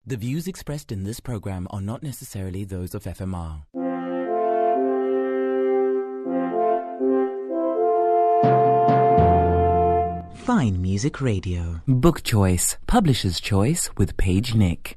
The views expressed in this program are not necessarily those of FMR. Fine Music Radio. Book Choice, Publisher's Choice with Paige Nick.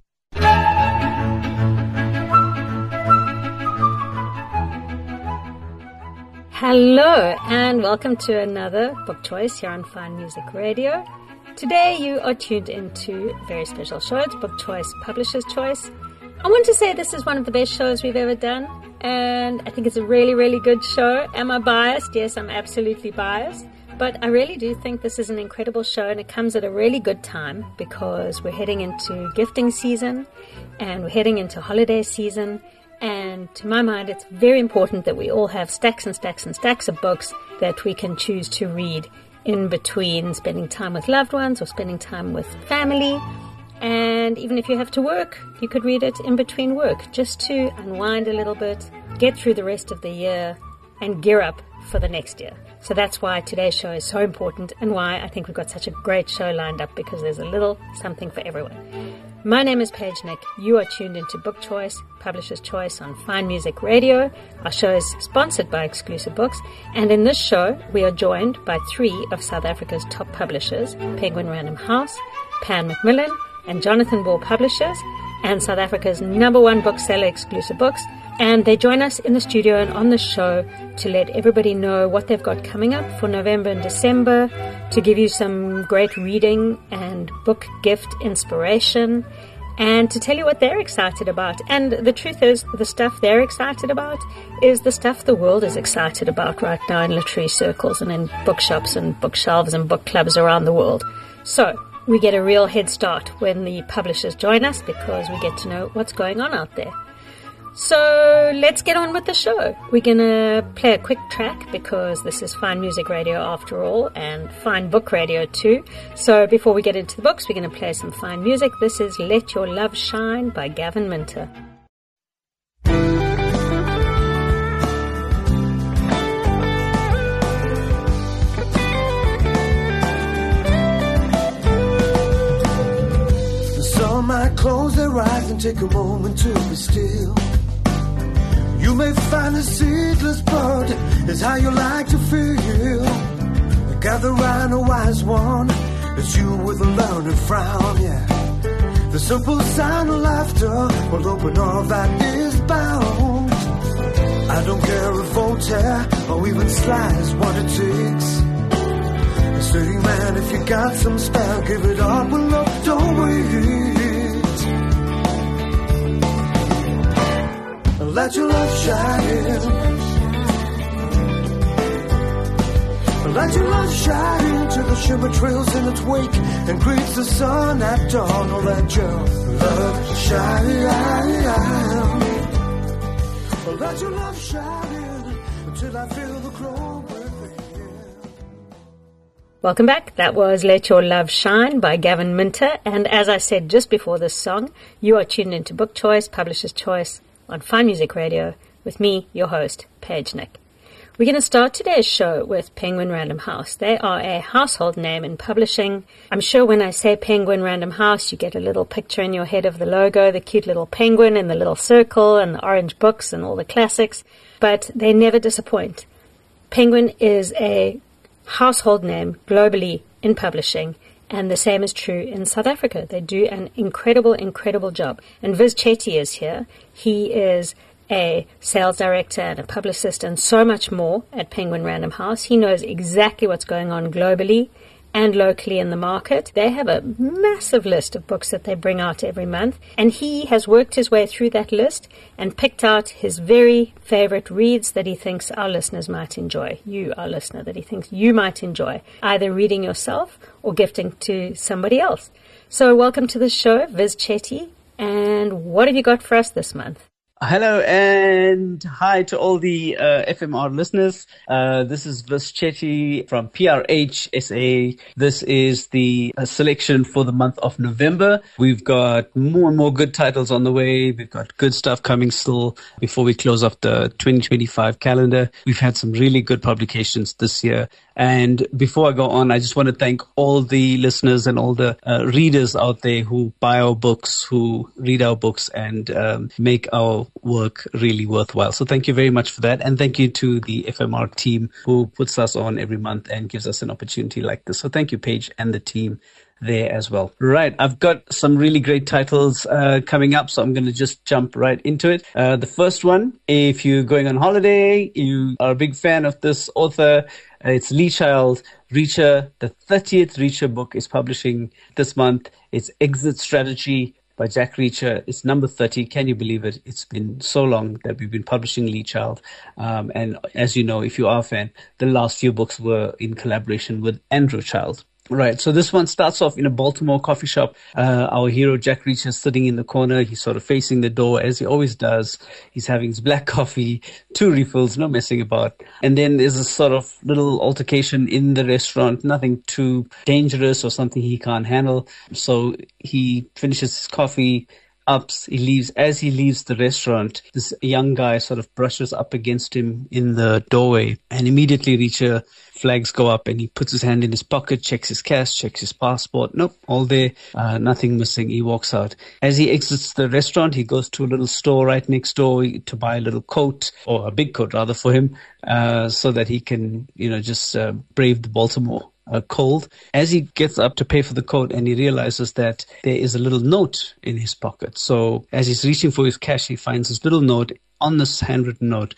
Hello and welcome to another Book Choice here on Fine Music Radio. Today you are tuned into a very special show. It's Book Choice, Publisher's Choice. I want to say this is one of the best shows we've ever done, and I think it's a really, really good show. Am I biased? Yes, I'm absolutely biased. But I really do think this is an incredible show, and it comes at a really good time because we're heading into gifting season and we're heading into holiday season. And to my mind, it's very important that we all have stacks and stacks and stacks of books that we can choose to read in between spending time with loved ones or spending time with family. And even if you have to work, you could read it in between work just to unwind a little bit, get through the rest of the year, and gear up for the next year. So that's why today's show is so important and why I think we've got such a great show lined up, because there's a little something for everyone. My name is Paige Nick. You are tuned into Book Choice, Publisher's Choice on Fine Music Radio. Our show is sponsored by Exclusive Books, and in this show we are joined by three of South Africa's top publishers, Penguin Random House, Pan Macmillan and Jonathan Ball Publishers, and South Africa's #1 bookseller, Exclusive Books. And they join us in the studio and on the show to let everybody know what they've got coming up for November and December, to give you some great reading and book gift inspiration, and to tell you what they're excited about. And the truth is, the stuff they're excited about is the stuff the world is excited about right now in literary circles and in bookshops and bookshelves and book clubs around the world. So we get a real head start when the publishers join us, because we get to know what's going on out there. So let's get on with the show. We're going to play a quick track because this is Fine Music Radio after all, and Fine Book Radio too. So before we get into the books, we're going to play some fine music. This is Let Your Love Shine by Gavin Minter. Some might close their eyes and take a moment to be still. You may find a seedless bud is how you like to feel. Gather round a wise one, it's you with a learned frown, yeah. The simple sound of laughter will open all that is bound. I don't care if Voltaire or even Sly is what it takes. Say, man, if you got some spare, give it up, well, look, don't wait. Let your love shine. Let your love shine till the shimmer trails in its wake and greets the sun at dawn. Oh, let your love shine. Let your love shine until I feel the glow within. Welcome back. That was Let Your Love Shine by Gavin Minter. And as I said just before this song, you are tuned into Book Choice, Publisher's Choice on Fine Music Radio with me, your host, Paige Nick. We're going to start today's show with Penguin Random House. They are a household name in publishing. I'm sure when I say Penguin Random House, you get a little picture in your head of the logo, the cute little penguin and the little circle and the orange books and all the classics, but they never disappoint. Penguin is a household name globally in publishing, and the same is true in South Africa. They do an incredible, incredible job. And Viz Chetty is here. He is a sales director and a publicist and so much more at Penguin Random House. He knows exactly what's going on globally and locally in the market. They have a massive list of books that they bring out every month, and he has worked his way through that list and picked out his very favorite reads that he thinks our listeners might enjoy. You, our listener, that he thinks you might enjoy, either reading yourself or gifting to somebody else. So welcome to the show, Viz Chetty, and what have you got for us this month? Hello and hi to all the FMR listeners. This is Vis Chetty from PRH SA. This is the selection for the month of November. We've got more and more good titles on the way. We've got good stuff coming still before we close off the 2025 calendar. We've had some really good publications this year. And before I go on, I just want to thank all the listeners and all the readers out there who buy our books, who read our books and make our work really worthwhile. So thank you very much for that. And thank you to the FMR team who puts us on every month and gives us an opportunity like this. So thank you, Paige, and the team there as well. Right. I've got some really great titles coming up, so I'm going to just jump right into it. The first one, if you're going on holiday, you are a big fan of this author, it's Lee Child. Reacher, the 30th Reacher book is publishing this month. It's Exit Strategy by Jack Reacher. It's number 30. Can you believe it? It's been so long that we've been publishing Lee Child. And as you know, if you are a fan, the last few books were in collaboration with Andrew Child. Right. So this one starts off in a Baltimore coffee shop. Our hero, Jack Reacher, is sitting in the corner. He's sort of facing the door as he always does. He's having his black coffee, 2 refills, no messing about. And then there's a sort of little altercation in the restaurant, nothing too dangerous or something he can't handle. So he finishes his coffee, ups, he leaves. As he leaves the restaurant, this young guy sort of brushes up against him in the doorway, and immediately Reacher flags go up and he puts his hand in his pocket, checks his cash, checks his passport. Nope, all there, nothing missing. He walks out. As he exits the restaurant, he goes to a little store right next door to buy a little coat, or a big coat rather, for him, so that he can, just brave the Baltimore cold. As he gets up to pay for the coat, and he realizes that there is a little note in his pocket. So as he's reaching for his cash, he finds this little note. On this handwritten note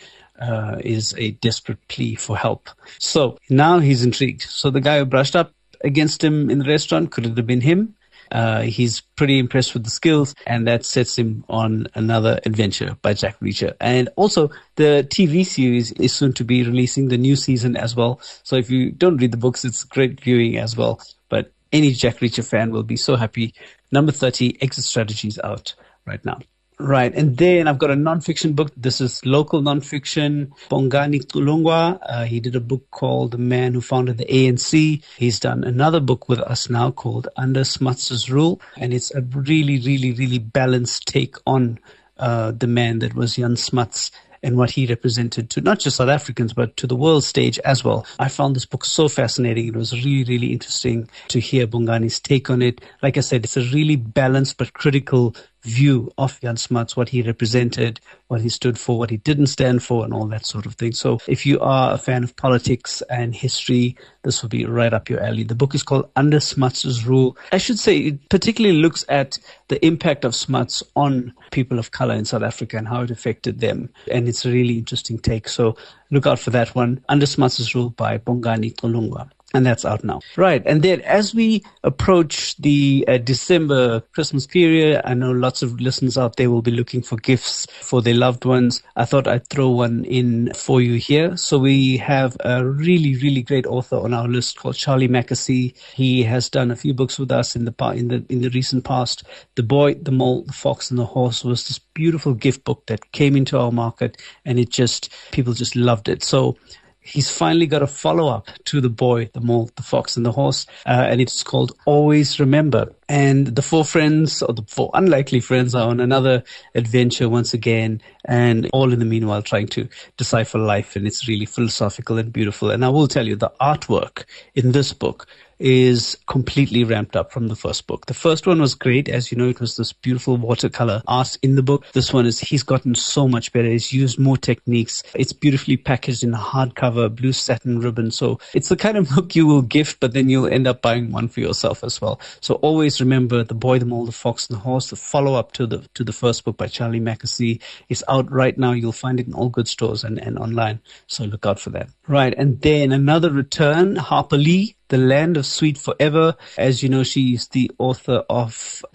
is a desperate plea for help. So now he's intrigued. So the guy who brushed up against him in the restaurant, could it have been him? He's pretty impressed with the skills, and that sets him on another adventure by Jack Reacher. And also, the TV series is soon to be releasing the new season as well. So if you don't read the books, it's great viewing as well. But any Jack Reacher fan will be so happy. Number 30, Exit Strategies, out right now. Right. And then I've got a nonfiction book. This is local nonfiction. Bongani Tulungwa. He did a book called The Man Who Founded the ANC. He's done another book with us now called Under Smuts' Rule. And it's a really, really, really balanced take on the man that was Jan Smuts and what he represented to not just South Africans, but to the world stage as well. I found this book so fascinating. It was really, really interesting to hear Bongani's take on it. Like I said, it's a really balanced but critical view of Jan Smuts, what he represented, what he stood for, what he didn't stand for, and all that sort of thing. So if you are a fan of politics and history, this will be right up your alley. The book is called Under Smuts' Rule. I should say it particularly looks at the impact of Smuts on people of color in South Africa and how it affected them. And it's a really interesting take. So look out for that one. Under Smuts' Rule by Bongani Tulungwa. And that's out now. Right. And then as we approach the December Christmas period, I know lots of listeners out there will be looking for gifts for their loved ones. I thought I'd throw one in for you here. So we have a really, really great author on our list called Charlie Mackesy. He has done a few books with us in the recent past. The Boy, the Mole, the Fox and the Horse was this beautiful gift book that came into our market, and people just loved it. So he's finally got a follow-up to The Boy, the Mole, the Fox and the Horse, and it's called Always Remember. And the 4 friends, or the 4 unlikely friends, are on another adventure once again, and all in the meanwhile trying to decipher life. And it's really philosophical and beautiful. And I will tell you, the artwork in this book is completely ramped up from the first book. The first one was great. As you know, it was this beautiful watercolor art in the book. This one he's gotten so much better. He's used more techniques. It's beautifully packaged in a hardcover, blue satin ribbon. So it's the kind of book you will gift, but then you'll end up buying one for yourself as well. So always remember The Boy, the Mole, the Fox and the Horse, the follow-up to the first book by Charlie Mackesy. It's out right now. You'll find it in all good stores and online. So look out for that. Right. And then another return, Harper Lee, The Land of Sweet Forever. As you know, she's the author of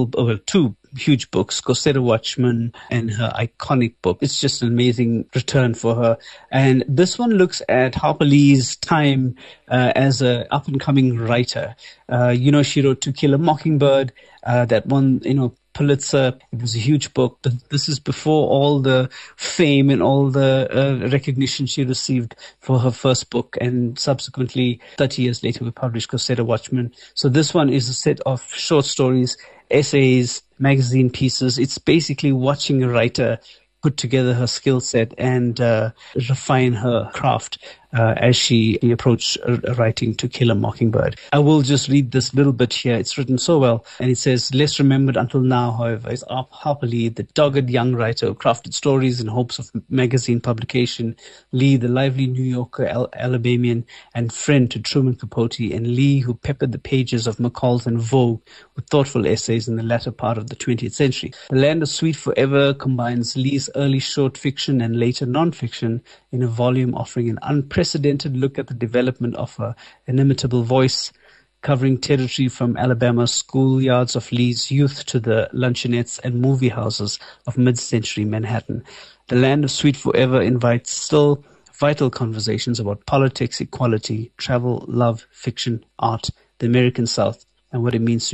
2 huge books, Cosetta Watchman and her iconic book. It's just an amazing return for her. And this one looks at Harper Lee's time as an up-and-coming writer. She wrote To Kill a Mockingbird, that one, Pulitzer. It was a huge book, but this is before all the fame and all the recognition she received for her first book, and subsequently 30 years later we published Cosetta Watchman. So this one is a set of short stories, essays, magazine pieces. It's basically watching a writer put together her skill set and refine her craft as she approached writing To Kill a Mockingbird. I will just read this little bit here. It's written so well. And it says, less remembered until now, however, is Harper Lee, the dogged young writer who crafted stories in hopes of magazine publication. Lee, the lively New Yorker, Alabamian, and friend to Truman Capote. And Lee, who peppered the pages of McCall's and Vogue with thoughtful essays in the latter part of the 20th century. The Land of Sweet Forever combines Lee's early short fiction and later non-fiction in a volume offering an unprecedented look at the development of her inimitable voice, covering territory from Alabama's schoolyards of Lee's youth to the luncheonettes and movie houses of mid-century Manhattan. The Land of Sweet Forever invites still vital conversations about politics, equality, travel, love, fiction, art, the American South, and what it means to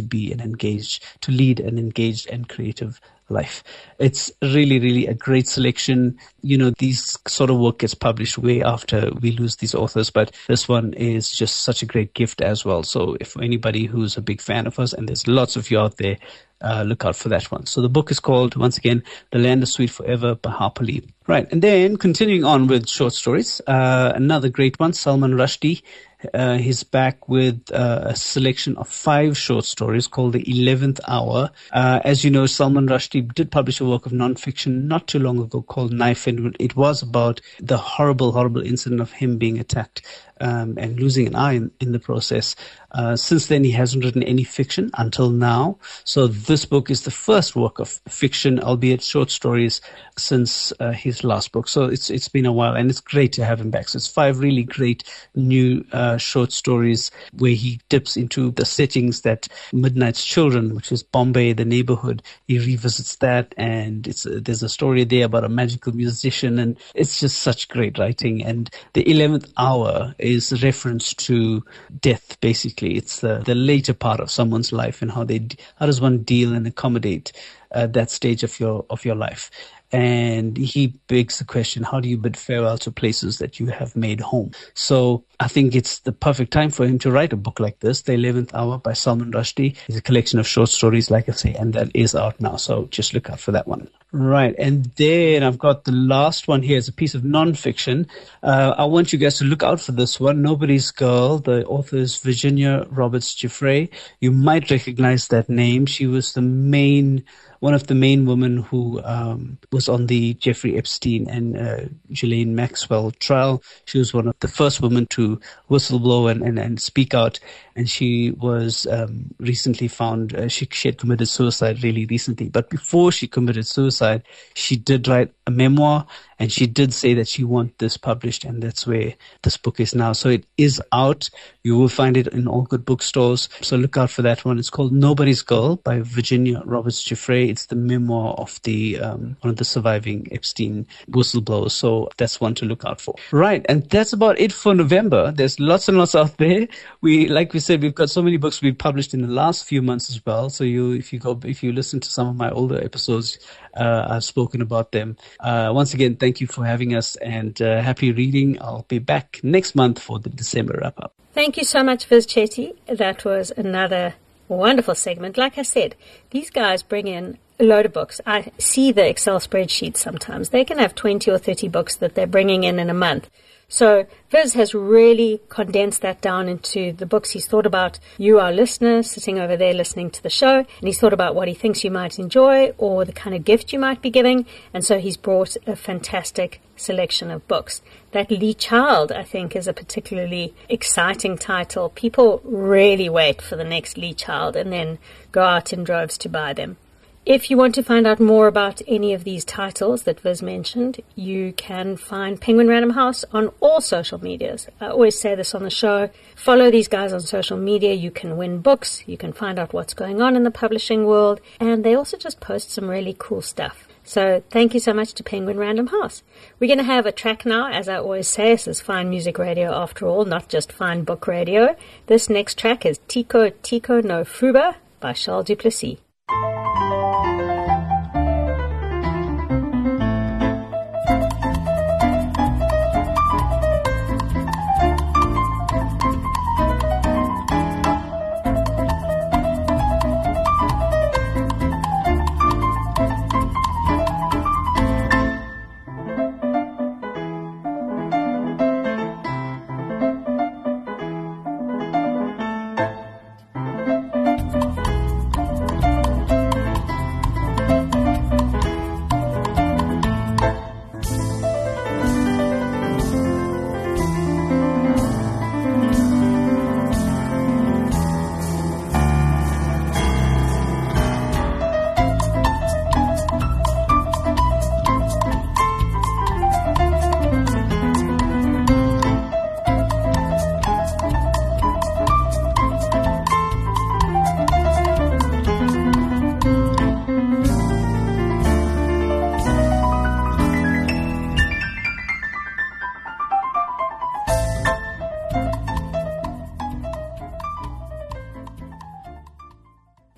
lead an engaged and creative life. It's really, really a great selection. You know, these sort of work gets published way after we lose these authors, but this one is just such a great gift as well. So if anybody who's a big fan of us, and there's lots of you out there, look out for that one. So the book is called, once again, The Land of Sweet Forever by Harper Lee. Right. And then continuing on with short stories, another great one, Salman Rushdie. He's back with a selection of 5 short stories called The 11th Hour. As you know, Salman Rushdie did publish a work of nonfiction not too long ago called Knife, and it was about the horrible, horrible incident of him being attacked and losing an eye in the process. Since then, he hasn't written any fiction until now. So this book is the first work of fiction, albeit short stories, since his last book. So it's been a while, and it's great to have him back. So it's 5 really great new short stories where he dips into the settings that Midnight's Children, which is Bombay, the neighborhood, he revisits that, and there's a story there about a magical musician, and it's just such great writing. And The 11th Hour is a reference to death, basically. It's the later part of someone's life, and how does one deal and accommodate that stage of your life. And he begs the question, how do you bid farewell to places that you have made home? So I think it's the perfect time for him to write a book like this. The 11th Hour by Salman Rushdie is a collection of short stories, like I say, and that is out now. So just look out for that one. Right. And then I've got the last one here. It's a piece of nonfiction. I want you guys to look out for this one. Nobody's Girl. The author is Virginia Roberts Giuffre. You might recognize that name. She was one of the main women who was on the Jeffrey Epstein and Ghislaine Maxwell trial. She was one of the first women to whistleblow and speak out. And she was recently found, she had committed suicide really recently. But before she committed suicide, she did write a memoir, and she did say that she wants this published, and that's where this book is now. So it is out. You will find it in all good bookstores. So look out for that one. It's called Nobody's Girl by Virginia Roberts Giuffre. It's the memoir of the one of the surviving Epstein whistleblowers. So that's one to look out for. Right, and that's about it for November. There's lots and lots out there. Like we said, we've got so many books we've published in the last few months as well. So if you listen to some of my older episodes, I've spoken about them. Once again, thank you for having us, and happy reading. I'll be back next month for the December wrap-up. Thank you so much, Viz Chetty. That was another wonderful segment. Like I said, these guys bring in a load of books. I see the Excel spreadsheets sometimes. They can have 20 or 30 books that they're bringing in a month. So Viz has really condensed that down into the books he's thought about. You, our listener, sitting over there listening to the show, and he's thought about what he thinks you might enjoy or the kind of gift you might be giving. And so he's brought a fantastic selection of books. That Lee Child, I think, is a particularly exciting title. People really wait for the next Lee Child and then go out in droves to buy them. If you want to find out more about any of these titles that Viz mentioned, you can find Penguin Random House on all social medias. I always say this on the show. Follow these guys on social media. You can win books. You can find out what's going on in the publishing world. And they also just post some really cool stuff. So thank you so much to Penguin Random House. We're going to have a track now. As I always say, this is fine music radio after all, not just fine book radio. This next track is Tico Tico no Fuba by Charles Duplessis.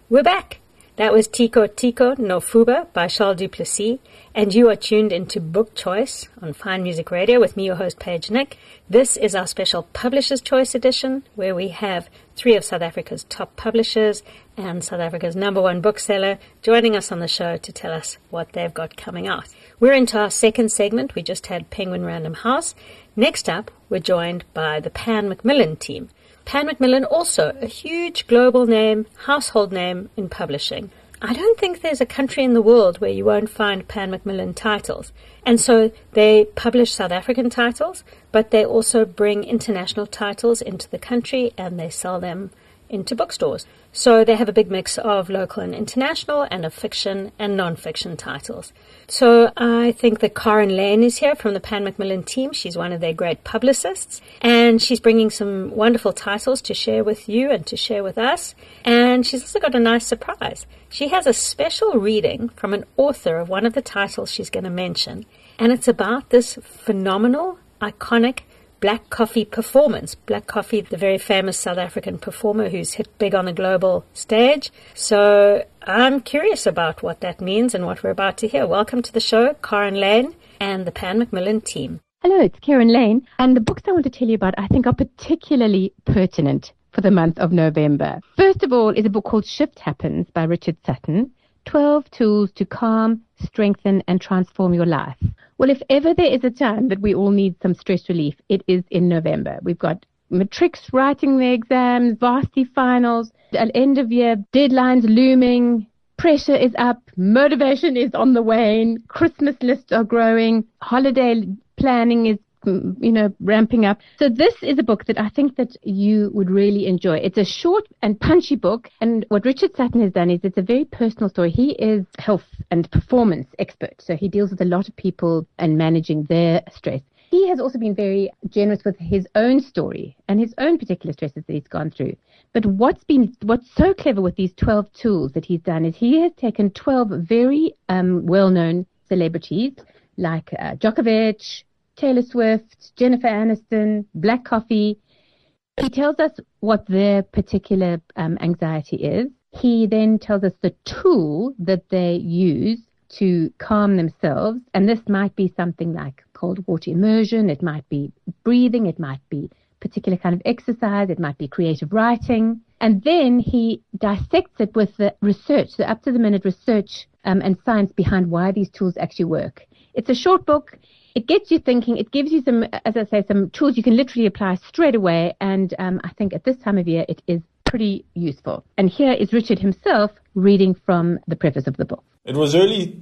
We're back. That was Tiko Tiko no Fuba by Charles Duplessis, and you are tuned into Book Choice on Fine Music Radio with me, your host, Paige Nick. This is our special Publisher's Choice edition, where we have 3 of South Africa's top publishers and South Africa's #1 bookseller joining us on the show to tell us what they've got coming out. We're into our second segment. We just had Penguin Random House. Next up, we're joined by the Pan Macmillan team. Pan Macmillan, also a huge global name, household name in publishing. I don't think there's a country in the world where you won't find Pan Macmillan titles. And so they publish South African titles, but they also bring international titles into the country and they sell them into bookstores. So they have a big mix of local and international and of fiction and non-fiction titles. So I think that Karen Lane is here from the Pan Macmillan team. She's one of their great publicists, and she's bringing some wonderful titles to share with you and to share with us. And she's also got a nice surprise. She has a special reading from an author of one of the titles she's going to mention, and it's about this phenomenal, iconic Black Coffee performance. Black Coffee, the very famous South African performer who's hit big on the global stage. So I'm curious about what that means and what we're about to hear. Welcome to the show, Karen Lane and the Pan Macmillan team. Hello, it's Karen Lane. And the books I want to tell you about, I think, are particularly pertinent for the month of November. First of all is a book called Shift Happens by Richard Sutton, 12 Tools to Calm, Strengthen and Transform Your Life. Well, if ever there is a time that we all need some stress relief, it is in November. We've got matrics writing their exams, varsity finals, an end of year, deadlines looming, pressure is up, motivation is on the wane, Christmas lists are growing, holiday planning is ramping up. So this is a book that I think that you would really enjoy. It's a short and punchy book, and what Richard Sutton has done is it's a very personal story. He is a health and performance expert, so he deals with a lot of people and managing their stress. He has also been very generous with his own story and his own particular stresses that he's gone through. But what's so clever with these 12 tools that he's done is he has taken 12 very well-known celebrities like Djokovic, Taylor Swift, Jennifer Aniston, Black Coffee. He tells us what their particular anxiety is. He then tells us the tool that they use to calm themselves. And this might be something like cold water immersion. It might be breathing. It might be particular kind of exercise. It might be creative writing. And then he dissects it with the research, the up-to-the-minute research and science behind why these tools actually work. It's a short book. It gets you thinking. It gives you some, as I say, some tools you can literally apply straight away. And I think at this time of year, it is pretty useful. And here is Richard himself reading from the preface of the book. It was early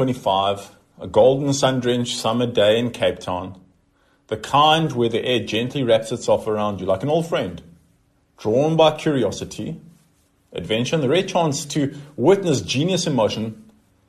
2025, a golden sun-drenched summer day in Cape Town, the kind where the air gently wraps itself around you like an old friend. Drawn by curiosity, adventure, and the rare chance to witness genius in motion,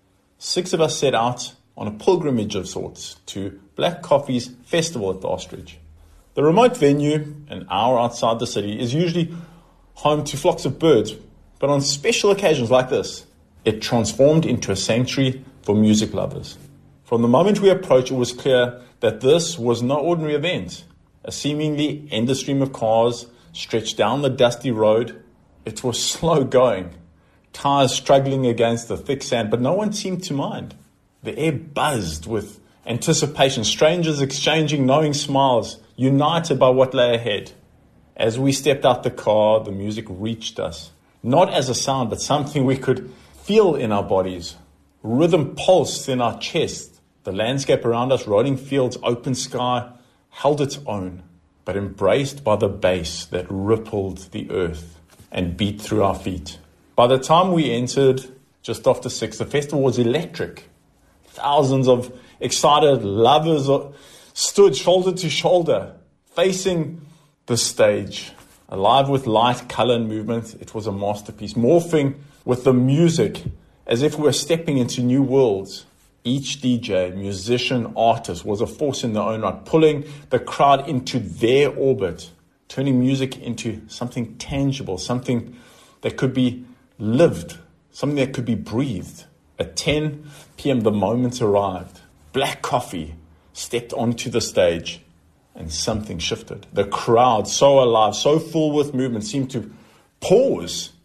6 of us set out on a pilgrimage of sorts to Black Coffee's festival at the Ostrich. The remote venue, an hour outside the city, is usually home to flocks of birds, but on special occasions like this, it transformed into a sanctuary for music lovers. From the moment we approached, it was clear that this was no ordinary event. A seemingly endless stream of cars stretched down the dusty road. It was slow going, tires struggling against the thick sand, but no one seemed to mind. The air buzzed with anticipation, strangers exchanging knowing smiles, united by what lay ahead. As we stepped out the car, the music reached us, not as a sound, but something we could feel in our bodies. Rhythm pulsed in our chest. The landscape around us, rolling fields, open sky, held its own, but embraced by the bass that rippled the earth and beat through our feet. By the time we entered, just after 6, the festival was electric. Thousands of excited lovers stood shoulder to shoulder, facing the stage. Alive with light, color, and movement, it was a masterpiece, morphing with the music as if we were stepping into new worlds. Each DJ, musician, artist was a force in their own right, pulling the crowd into their orbit, turning music into something tangible, something that could be lived, something that could be breathed. At 10 p.m., the moment arrived. Black Coffee stepped onto the stage and something shifted. The crowd, so alive, so full with movement, seemed to pause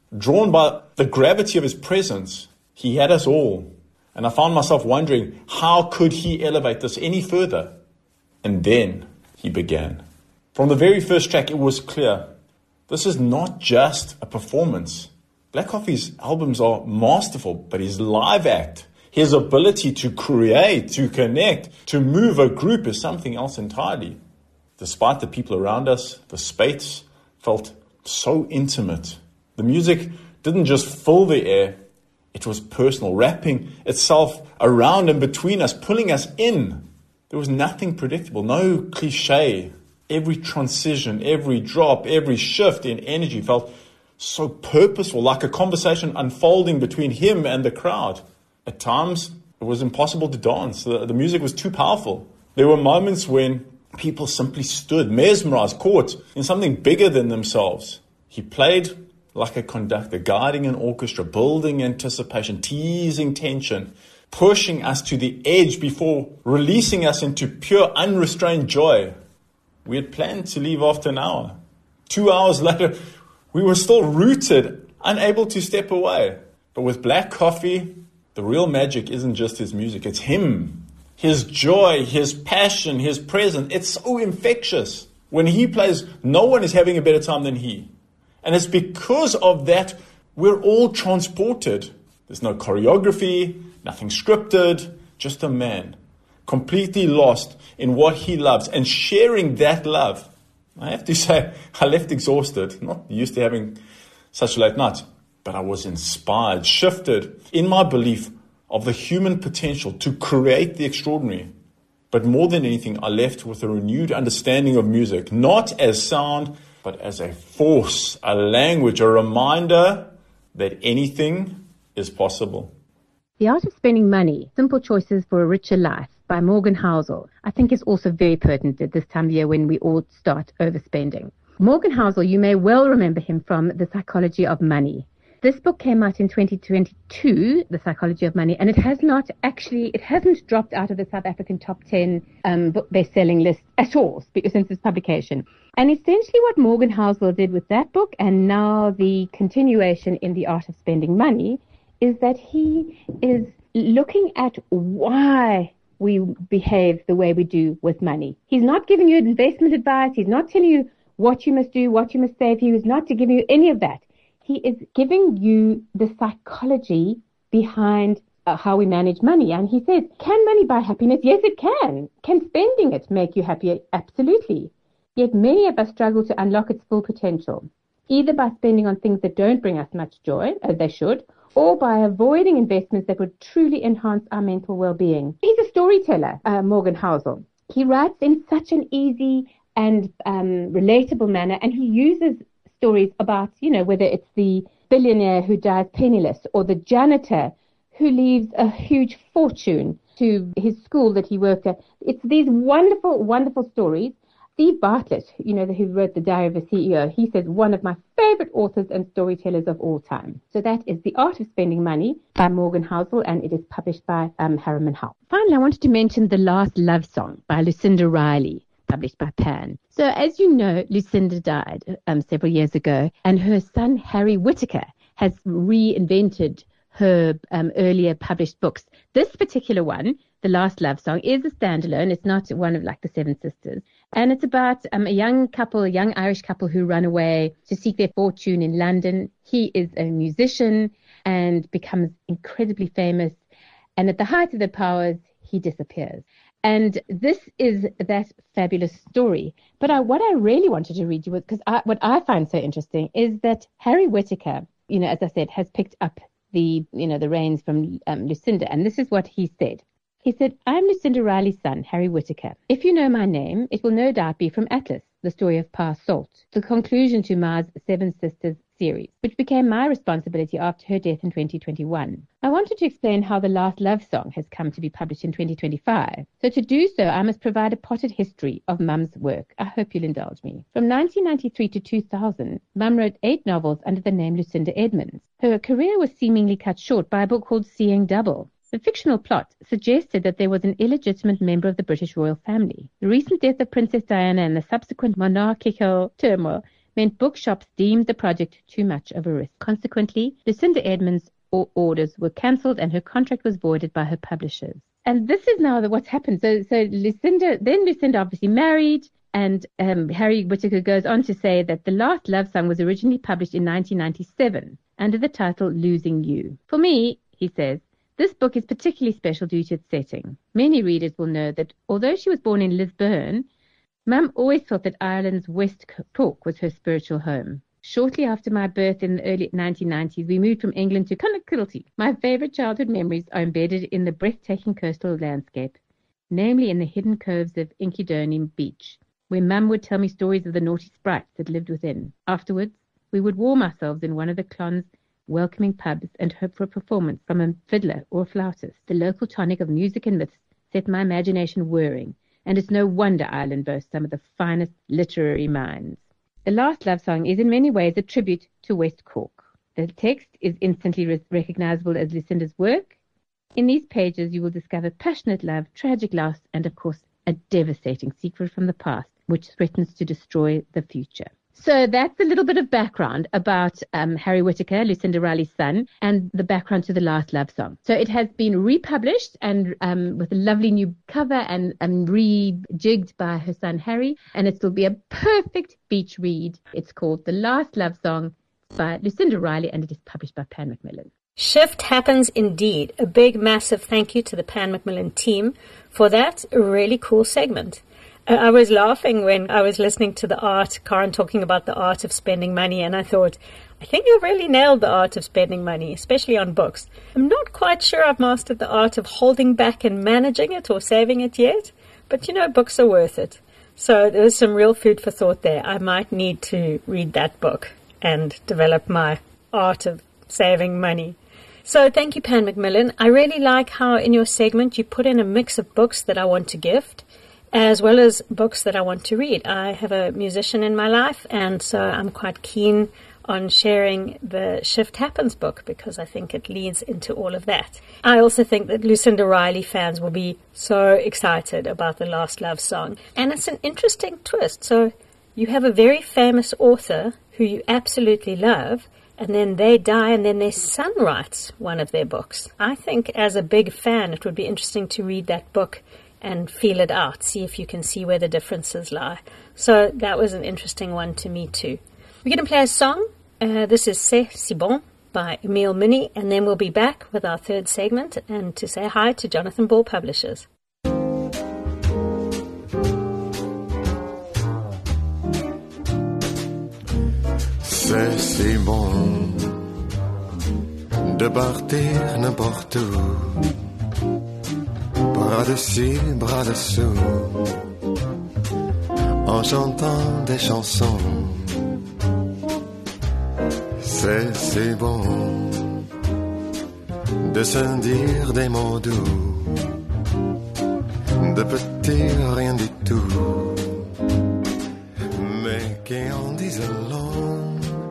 Drawn by the gravity of his presence, he had us all. And I found myself wondering, how could he elevate this any further? And then he began. From the very first track, it was clear. This is not just a performance. Black Coffee's albums are masterful, but his live act, his ability to create, to connect, to move a group is something else entirely. Despite the people around us, the space felt so intimate. The music didn't just fill the air, it was personal, wrapping itself around and between us, pulling us in. There was nothing predictable, no cliche. Every transition, every drop, every shift in energy felt so purposeful, like a conversation unfolding between him and the crowd. At times, it was impossible to dance. The music was too powerful. There were moments when people simply stood, mesmerized, caught in something bigger than themselves. He played like a conductor, guiding an orchestra, building anticipation, teasing tension, pushing us to the edge before releasing us into pure, unrestrained joy. We had planned to leave after an hour. 2 hours later, we were still rooted, unable to step away. But with Black Coffee, the real magic isn't just his music, it's him. His joy, his passion, his presence, it's so infectious. When he plays, no one is having a better time than he. And it's because of that, we're all transported. There's no choreography, nothing scripted, just a man, completely lost in what he loves and sharing that love. I have to say, I left exhausted, not used to having such late nights, but I was inspired, shifted in my belief of the human potential to create the extraordinary. But more than anything, I left with a renewed understanding of music, not as sound, but as a force, a language, a reminder that anything is possible. The Art of Spending Money, Simple Choices for a Richer Life by Morgan Housel, I think is also very pertinent at this time of year when we all start overspending. Morgan Housel, you may well remember him from The Psychology of Money. This book came out in 2022, The Psychology of Money, and it hasn't dropped out of the South African top 10 book best-selling list at all since its publication. And essentially what Morgan Housel did with that book, and now the continuation in The Art of Spending Money, is that he is looking at why we behave the way we do with money. He's not giving you investment advice. He's not telling you what you must do, what you must save. He is not giving you any of that. He is giving you the psychology behind how we manage money. And he says, can money buy happiness? Yes, it can. Can spending it make you happier? Absolutely. Yet many of us struggle to unlock its full potential, either by spending on things that don't bring us much joy, as they should, or by avoiding investments that would truly enhance our mental well-being. He's a storyteller, Morgan Housel. He writes in such an easy and relatable manner, and he uses stories about, whether it's the billionaire who dies penniless or the janitor who leaves a huge fortune to his school that he worked at. It's these wonderful, wonderful stories. Steve Bartlett, who wrote The Diary of a CEO, he says one of my favorite authors and storytellers of all time. So that is The Art of Spending Money by Morgan Housel, and it is published by Harriman House. Finally, I wanted to mention The Last Love Song by Lucinda Riley, published by Pan. So as you know, Lucinda died several years ago, and her son Harry Whittaker has reinvented her earlier published books. This particular one, The Last Love Song, is a standalone. It's not one of like the Seven Sisters. And it's about a young Irish couple who run away to seek their fortune in London. He is a musician and becomes incredibly famous. And at the height of their powers, he disappears. And this is that fabulous story. But what I really wanted to read you, because what I find so interesting is that Harry Whittaker, as I said, has picked up the reins from Lucinda. And this is what he said. He said, I'm Lucinda Riley's son, Harry Whittaker. If you know my name, it will no doubt be from Atlas, the story of Pa Salt, the conclusion to Ma's Seven Sisters series, which became my responsibility after her death in 2021. I wanted to explain how The Last Love Song has come to be published in 2025. So to do so, I must provide a potted history of Mum's work. I hope you'll indulge me. From 1993 to 2000, Mum wrote 8 novels under the name Lucinda Edmonds. Her career was seemingly cut short by a book called Seeing Double. The fictional plot suggested that there was an illegitimate member of the British royal family. The recent death of Princess Diana and the subsequent monarchical turmoil meant bookshops deemed the project too much of a risk. Consequently, Lucinda Edmonds' orders were cancelled and her contract was voided by her publishers. And this is now what's happened. So Lucinda obviously married, and Harry Whittaker goes on to say that The Last Love Song was originally published in 1997 under the title Losing You. For me, he says, this book is particularly special due to its setting. Many readers will know that although she was born in Lisburn, Mum always thought that Ireland's West Cork was her spiritual home. Shortly after my birth in the early 1990s, we moved from England to Clonakilty. My favourite childhood memories are embedded in the breathtaking coastal landscape, namely in the hidden coves of Inchydoney Beach, where Mum would tell me stories of the naughty sprites that lived within. Afterwards, we would warm ourselves in one of the Clon's welcoming pubs and hope for a performance from a fiddler or a flautist. The local tonic of music and myths set my imagination whirring, and it's no wonder Ireland boasts some of the finest literary minds. The Last Love Song is in many ways a tribute to West Cork. The text is instantly recognizable as Lucinda's work. In these pages, you will discover passionate love, tragic loss, and of course, a devastating secret from the past, which threatens to destroy the future. So that's a little bit of background about Harry Whittaker, Lucinda Riley's son, and the background to The Last Love Song. So it has been republished and with a lovely new cover and rejigged by her son Harry, and it will be a perfect beach read. It's called The Last Love Song by Lucinda Riley, and it is published by Pan Macmillan. Shift happens indeed. A big, massive thank you to the Pan Macmillan team for that really cool segment. I was laughing when I was listening to Karen talking about the art of spending money, and I thought, I think you've really nailed the art of spending money, especially on books. I'm not quite sure I've mastered the art of holding back and managing it or saving it yet, but books are worth it. So there's some real food for thought there. I might need to read that book and develop my art of saving money. So thank you, Pan Macmillan. I really like how in your segment you put in a mix of books that I want to gift, as well as books that I want to read. I have a musician in my life, and so I'm quite keen on sharing the Shift Happens book because I think it leads into all of that. I also think that Lucinda Riley fans will be so excited about The Last Love Song. And it's an interesting twist. So you have a very famous author who you absolutely love, and then they die, and then their son writes one of their books. I think as a big fan, it would be interesting to read that book and feel it out, see if you can see where the differences lie. So that was an interesting one to me too. We're going to play a song. This is C'est Si Bon by Emile Mini, and then we'll be back with our third segment and to say hi to Jonathan Ball Publishers. C'est si bon de partir n'importe où, bras dessus, bras dessous, en chantant des chansons. C'est si bon de se dire des mots doux, de petits rien du tout, mais qui en disent long.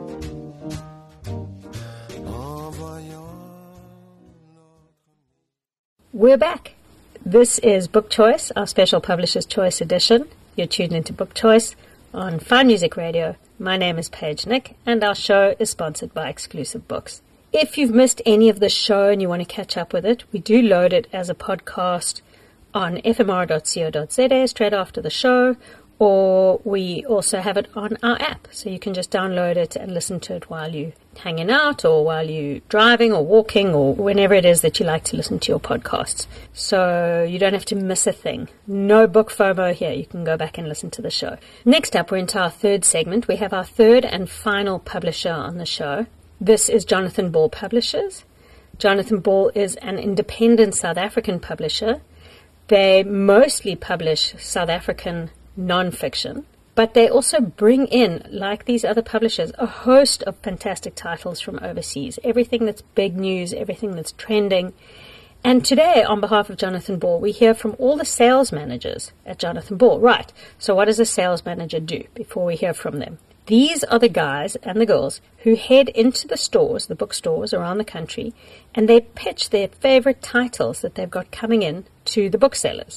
We're back. This is Book Choice, our special Publisher's Choice edition. You're tuned into Book Choice on Fine Music Radio. My name is Paige Nick, and our show is sponsored by Exclusive Books. If you've missed any of the show and you want to catch up with it, we do load it as a podcast on fmr.co.za straight after the show, or we also have it on our app, so you can just download it and listen to it while you're hanging out or while you're driving or walking or whenever it is that you like to listen to your podcasts. So you don't have to miss a thing. No book FOMO here. You can go back and listen to the show. Next up, we're into our third segment. We have our third and final publisher on the show. This is Jonathan Ball Publishers. Jonathan Ball is an independent South African publisher. They mostly publish South African non-fiction, but they also bring in, like these other publishers, a host of fantastic titles from overseas. Everything that's big news, everything that's trending. And today, on behalf of Jonathan Ball, we hear from all the sales managers at Jonathan Ball. Right, so what does a sales manager do before we hear from them? These are the guys and the girls who head into the stores, the bookstores around the country, and they pitch their favorite titles that they've got coming in to the booksellers.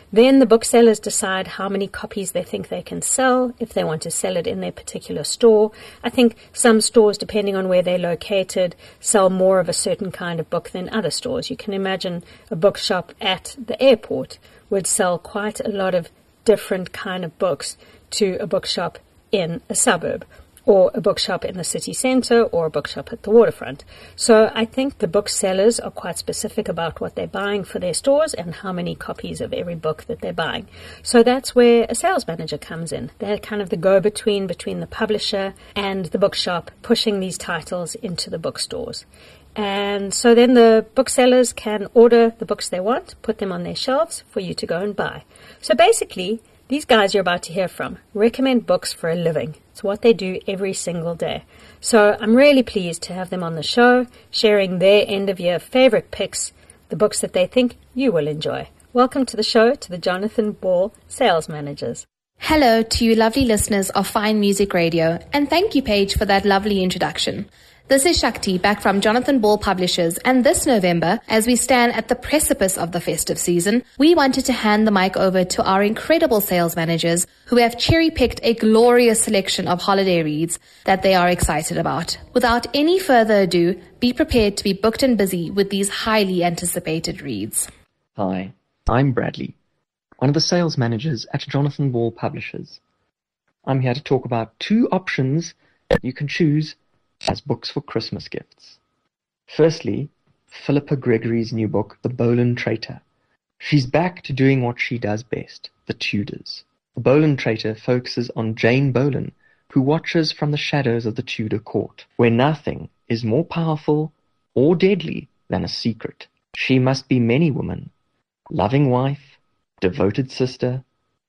Then the booksellers decide how many copies they think they can sell, if they want to sell it in their particular store. I think some stores, depending on where they're located, sell more of a certain kind of book than other stores. You can imagine a bookshop at the airport would sell quite a lot of different kind of books to a bookshop in a suburb, or a bookshop in the city centre, or a bookshop at the waterfront. So I think the booksellers are quite specific about what they're buying for their stores and how many copies of every book that they're buying. So that's where a sales manager comes in. They're kind of the go-between between the publisher and the bookshop, pushing these titles into the bookstores. And so then the booksellers can order the books they want, put them on their shelves for you to go and buy. So basically, these guys you're about to hear from recommend books for a living. It's what they do every single day. So I'm really pleased to have them on the show, sharing their end-of-year favorite picks, the books that they think you will enjoy. Welcome to the show, to the Jonathan Ball Sales Managers. Hello to you lovely listeners of Fine Music Radio, and thank you, Paige, for that lovely introduction. This is Shakti, back from Jonathan Ball Publishers, and this November, as we stand at the precipice of the festive season, we wanted to hand the mic over to our incredible sales managers who have cherry-picked a glorious selection of holiday reads that they are excited about. Without any further ado, be prepared to be booked and busy with these highly anticipated reads. Hi, I'm Bradley, one of the sales managers at Jonathan Ball Publishers. I'm here to talk about 2 options that you can choose as books for Christmas gifts. Firstly, Philippa Gregory's new book, The Boleyn Traitor. She's back to doing what she does best, The Tudors. The Boleyn Traitor focuses on Jane Boleyn, who watches from the shadows of the Tudor court, where nothing is more powerful or deadly than a secret. She must be many women, loving wife, devoted sister,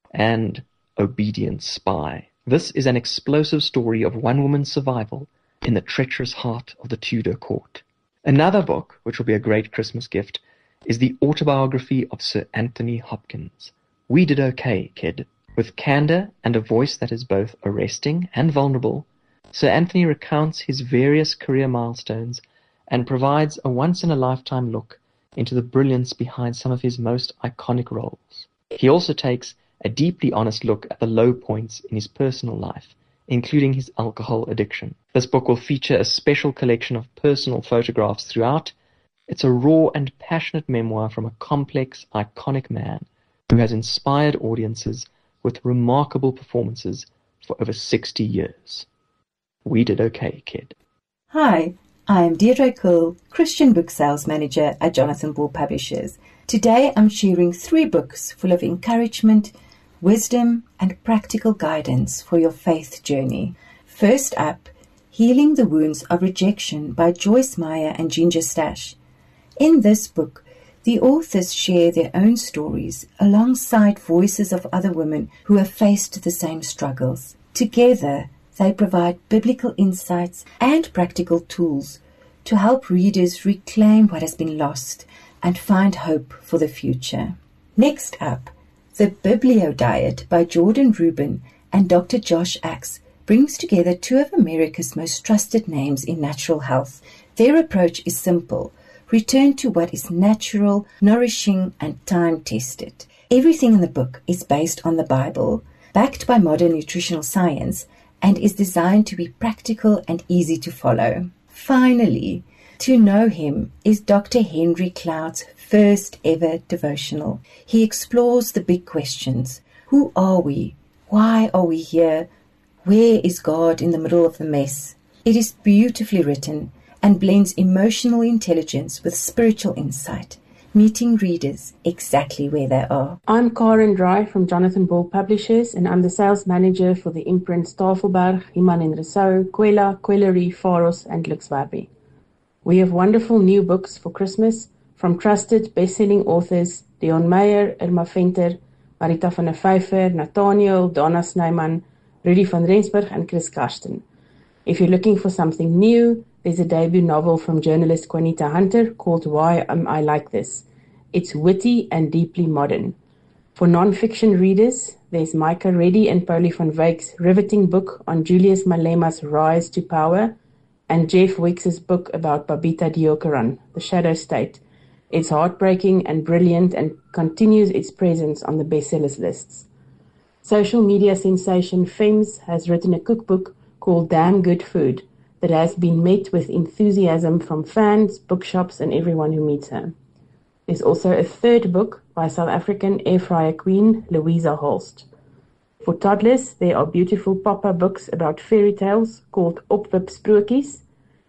and obedient spy. This is an explosive story of one woman's survival in the treacherous heart of the Tudor court. Another book, which will be a great Christmas gift, is the autobiography of Sir Anthony Hopkins, We Did Okay, Kid. With candor and a voice that is both arresting and vulnerable, Sir Anthony recounts his various career milestones and provides a once-in-a-lifetime look into the brilliance behind some of his most iconic roles. He also takes a deeply honest look at the low points in his personal life, including his alcohol addiction. This book will feature a special collection of personal photographs throughout. It's a raw and passionate memoir from a complex, iconic man who has inspired audiences with remarkable performances for over 60 years. We Did Okay, Kid. Hi, I'm Deirdre Cole, Christian Book Sales Manager at Jonathan Ball Publishers. Today I'm sharing 3 books full of encouragement, wisdom, and practical guidance for your faith journey. First up, Healing the Wounds of Rejection by Joyce Meyer and Ginger Stash. In this book, the authors share their own stories alongside voices of other women who have faced the same struggles. Together, they provide biblical insights and practical tools to help readers reclaim what has been lost and find hope for the future. Next up, The Biblio Diet by Jordan Rubin and Dr. Josh Axe brings together 2 of America's most trusted names in natural health. Their approach is simple. Return to what is natural, nourishing, and time-tested. Everything in the book is based on the Bible, backed by modern nutritional science, and is designed to be practical and easy to follow. Finally, To Know Him is Dr. Henry Cloud's first ever devotional. He explores the big questions. Who are we? Why are we here? Where is God in the middle of the mess? It is beautifully written and blends emotional intelligence with spiritual insight, meeting readers exactly where they are. I'm Karen Dry from Jonathan Ball Publishers, and I'm the sales manager for the imprints Tafelberg, Iman en Rousseau, Kwela, Kwellery, Faros, and Luxwerby. We have wonderful new books for Christmas from trusted best-selling authors Dion Meyer, Irma Venter, Marita van der Vyver, Nathaniel, Donna Snyman, Rudy van Rensburg, and Chris Karsten. If you're looking for something new, there's a debut novel from journalist Juanita Hunter called Why Am I Like This? It's witty and deeply modern. For non-fiction readers, there's Micah Reddy and Paulie van Wyk's riveting book on Julius Malema's rise to power, and Jeff Wicks's book about Babita Deokaran, The Shadow State. It's heartbreaking and brilliant and continues its presence on the bestsellers lists. Social media sensation Fems has written a cookbook called Damn Good Food that has been met with enthusiasm from fans, bookshops, and everyone who meets her. There's also a third book by South African air fryer queen Louisa Holst. For toddlers, there are beautiful pop-up books about fairy tales called Opwip Sprokies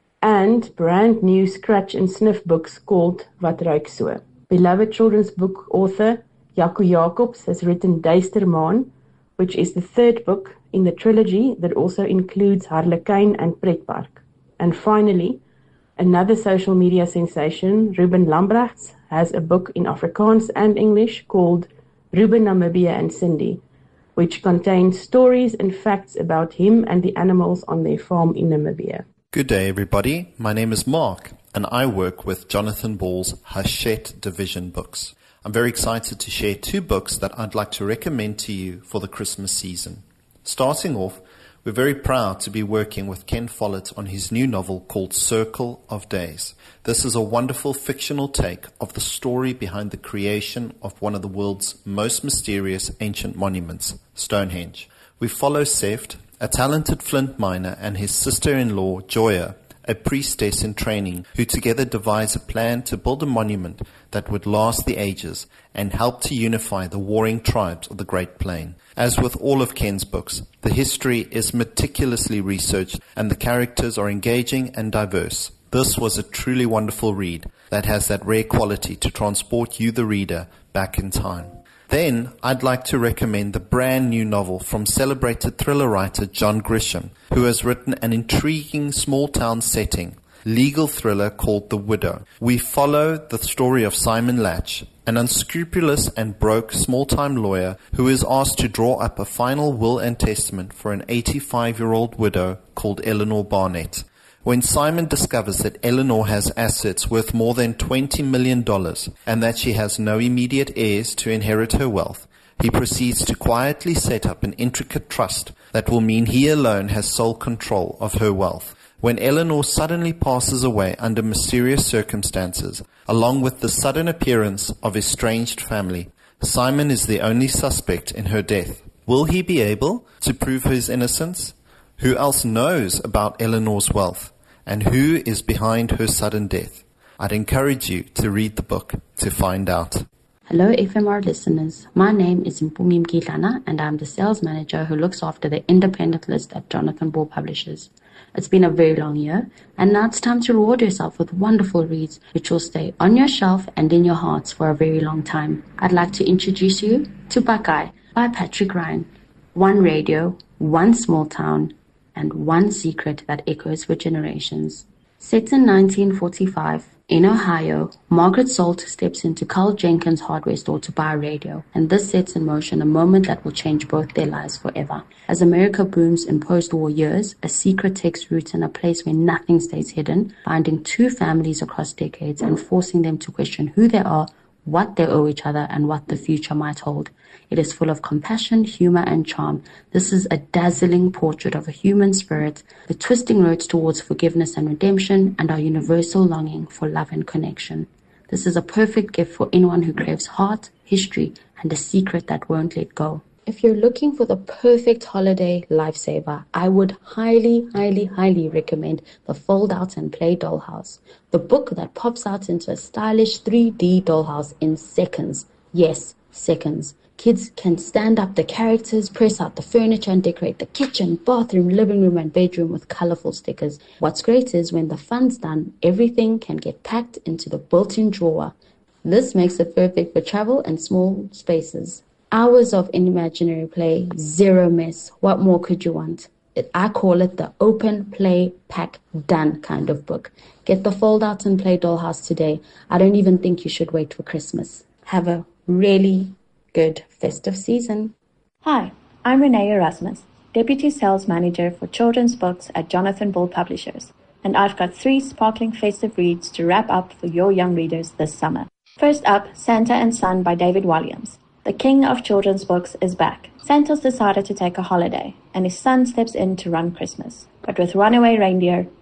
and brand new scratch and sniff books called Wat Ruik So. Beloved children's book author Jaco Jacobs has written Duistermaan, which is the third book in the trilogy that also includes Harlequin and Pretpark. And finally, another social media sensation, Ruben Lambrechts, has a book in Afrikaans and English called Ruben, Namibia and Cindy, which contains stories and facts about him and the animals on their farm in Namibia. Good day, everybody. My name is Mark, and I work with Jonathan Ball's Hachette Division Books. I'm very excited to share 2 books that I'd like to recommend to you for the Christmas season. Starting off, we're very proud to be working with Ken Follett on his new novel called Circle of Days. This is a wonderful fictional take of the story behind the creation of one of the world's most mysterious ancient monuments, Stonehenge. We follow Seft, a talented flint miner, and his sister-in-law, Joya, a priestess in training, who together devise a plan to build a monument that would last the ages and help to unify the warring tribes of the Great Plain. As with all of Ken's books, the history is meticulously researched and the characters are engaging and diverse. This was a truly wonderful read that has that rare quality to transport you, the reader, back in time. Then, I'd like to recommend the brand new novel from celebrated thriller writer John Grisham, who has written an intriguing small-town setting, legal thriller called The Widow. We follow the story of Simon Latch, an unscrupulous and broke small-time lawyer who is asked to draw up a final will and testament for an 85-year-old widow called Eleanor Barnett. When Simon discovers that Eleanor has assets worth more than $20 million and that she has no immediate heirs to inherit her wealth, he proceeds to quietly set up an intricate trust that will mean he alone has sole control of her wealth. When Eleanor suddenly passes away under mysterious circumstances, along with the sudden appearance of estranged family, Simon is the only suspect in her death. Will he be able to prove his innocence? Who else knows about Eleanor's wealth? And who is behind her sudden death? I'd encourage you to read the book to find out. Hello FMR listeners, my name is Mpumi Mkilana and I'm the sales manager who looks after the independent list at Jonathan Ball Publishers. It's been a very long year and now it's time to reward yourself with wonderful reads which will stay on your shelf and in your hearts for a very long time. I'd like to introduce you to Buckeye by Patrick Ryan. One radio, one small town, and one secret that echoes for generations. Set in 1945, in Ohio, Margaret Salt steps into Carl Jenkins' hardware store to buy a radio, and this sets in motion a moment that will change both their lives forever. As America booms in post-war years, a secret takes root in a place where nothing stays hidden, binding 2 families across decades and forcing them to question who they are, what they owe each other, and what the future might hold. It is full of compassion, humor, and charm. This is a dazzling portrait of a human spirit, the twisting roads towards forgiveness and redemption, and our universal longing for love and connection. This is a perfect gift for anyone who craves heart, history, and a secret that won't let go. If you're looking for the perfect holiday lifesaver, I would highly, highly, highly recommend the Fold Out and Play Dollhouse, the book that pops out into a stylish 3D dollhouse in seconds. Yes, seconds. Kids can stand up the characters, press out the furniture, and decorate the kitchen, bathroom, living room, and bedroom with colorful stickers. What's great is when the fun's done, everything can get packed into the built-in drawer. This makes it perfect for travel and small spaces. Hours of imaginary play, zero mess. What more could you want? I call it the open, play, pack, done kind of book. Get the Fold Out and Play Dollhouse today. I don't even think you should wait for Christmas. Have a really good festive season. Hi, I'm Renee Erasmus, Deputy Sales Manager for Children's Books at Jonathan Ball Publishers, and I've got 3 sparkling festive reads to wrap up for your young readers this summer. First up, Santa and Son by David Walliams. The king of children's books is back. Santa's decided to take a holiday, and his son steps in to run Christmas. But with runaway reindeer,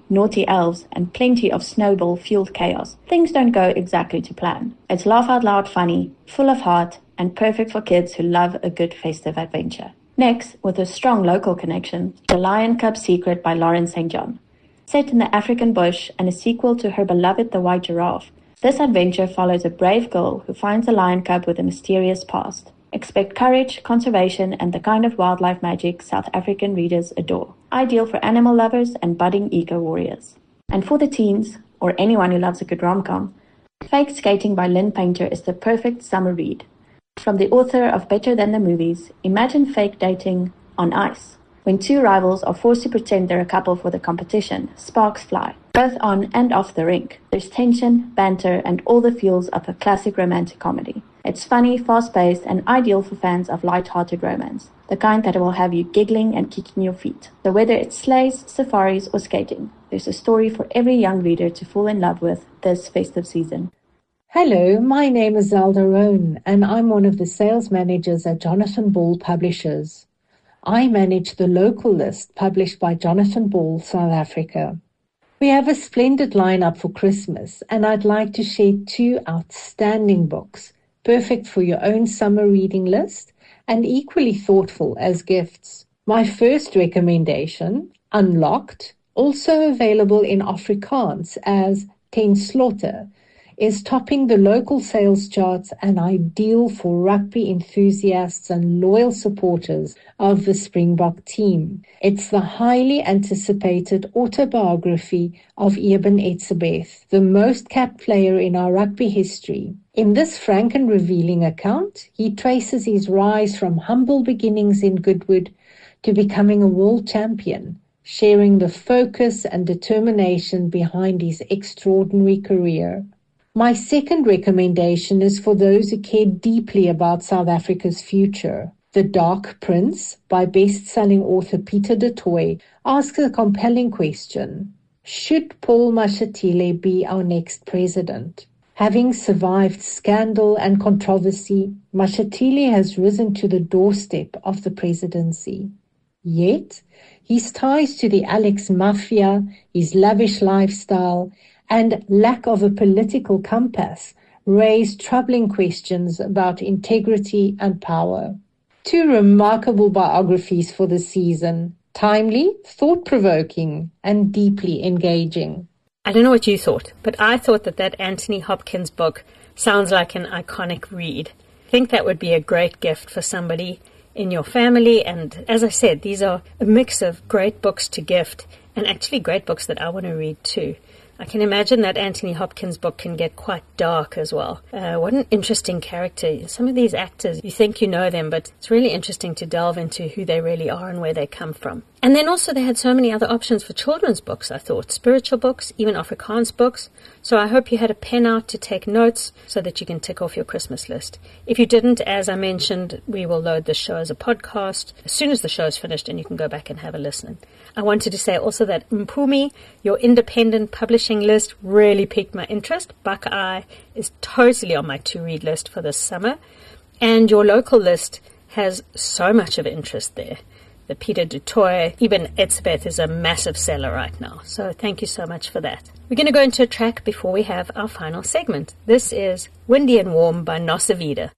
naughty elves, and plenty of snowball-fueled chaos, things don't go exactly to plan. It's laugh-out-loud funny, full of heart, and perfect for kids who love a good festive adventure. Next, with a strong local connection, The Lion Cub Secret by Lauren St. John. Set in the African bush and a sequel to her beloved The White Giraffe, this adventure follows a brave girl who finds a lion cub with a mysterious past. Expect courage, conservation, and the kind of wildlife magic South African readers adore. Ideal for animal lovers and budding eco-warriors. And for the teens, or anyone who loves a good rom-com, Fake Skating by Lynn Painter is the perfect summer read. From the author of Better Than the Movies, imagine fake dating on ice. When two rivals are forced to pretend they're a couple for the competition, sparks fly, both on and off the rink. There's tension, banter, and all the feels of a classic romantic comedy. It's funny, fast-paced, and ideal for fans of light-hearted romance, the kind that will have you giggling and kicking your feet. So whether it's sleighs, safaris, or skating, there's a story for every young reader to fall in love with this festive season. Hello, my name is Zelda Rohn, and I'm one of the sales managers at Jonathan Ball Publishers. I manage the local list published by Jonathan Ball, South Africa. We have a splendid lineup for Christmas, and I'd like to share 2 outstanding books, perfect for your own summer reading list and equally thoughtful as gifts. My first recommendation, Unlocked, also available in Afrikaans as Ten Slotte, is topping the local sales charts and ideal for rugby enthusiasts and loyal supporters of the Springbok team. It's the highly anticipated autobiography of Eben Etzebeth, the most capped player in our rugby history. In this frank and revealing account, he traces his rise from humble beginnings in Goodwood to becoming a world champion, sharing the focus and determination behind his extraordinary career. My second recommendation is for those who care deeply about South Africa's future. The Dark Prince, by best-selling author Peter du Toit, asks a compelling question. Should Paul Mashatile be our next president? Having survived scandal and controversy, Mashatile has risen to the doorstep of the presidency. Yet, his ties to the Alex Mafia, his lavish lifestyle, and lack of a political compass raise troubling questions about integrity and power. 2 remarkable biographies for the season, timely, thought-provoking, and deeply engaging. I don't know what you thought, but I thought that Anthony Hopkins book sounds like an iconic read. I think that would be a great gift for somebody in your family, and as I said, these are a mix of great books to gift, and actually great books that I want to read too. I can imagine that Anthony Hopkins book can get quite dark as well. What an interesting character. Some of these actors, you think you know them, but it's really interesting to delve into who they really are and where they come from. And then also they had so many other options for children's books, I thought. Spiritual books, even Afrikaans books. So I hope you had a pen out to take notes so that you can tick off your Christmas list. If you didn't, as I mentioned, we will load the show as a podcast as soon as the show is finished, and you can go back and have a listen. I wanted to say also that Mpumi, your independent publishing list, really piqued my interest. Buckeye is totally on my to-read list for this summer. And your local list has so much of interest there. The Peter du Toit, Eben Etzebeth is a massive seller right now. So thank you so much for that. We're going to go into a track before we have our final segment. This is Windy and Warm by Nossa Vida.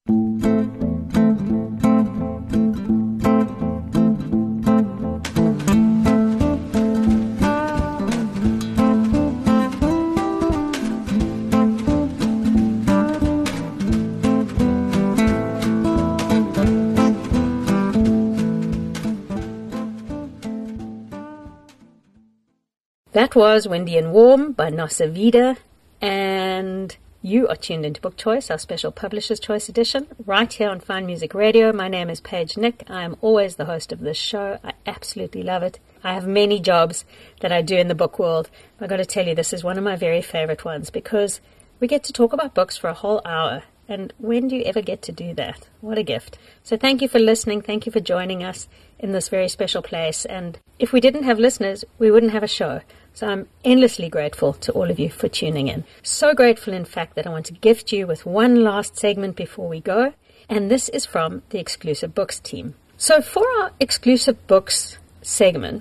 That was Windy and Warm by Nossa Vida, and you are tuned into Book Choice, our special Publisher's Choice edition, right here on Fine Music Radio. My name is Paige Nick. I am always the host of this show. I absolutely love it. I have many jobs that I do in the book world. I've got to tell you, this is one of my very favorite ones because we get to talk about books for a whole hour. And when do you ever get to do that? What a gift. So thank you for listening. Thank you for joining us in this very special place. And if we didn't have listeners, we wouldn't have a show. So I'm endlessly grateful to all of you for tuning in. So grateful, in fact, that I want to gift you with one last segment before we go. And this is from the Exclusive Books team. So for our Exclusive Books segment,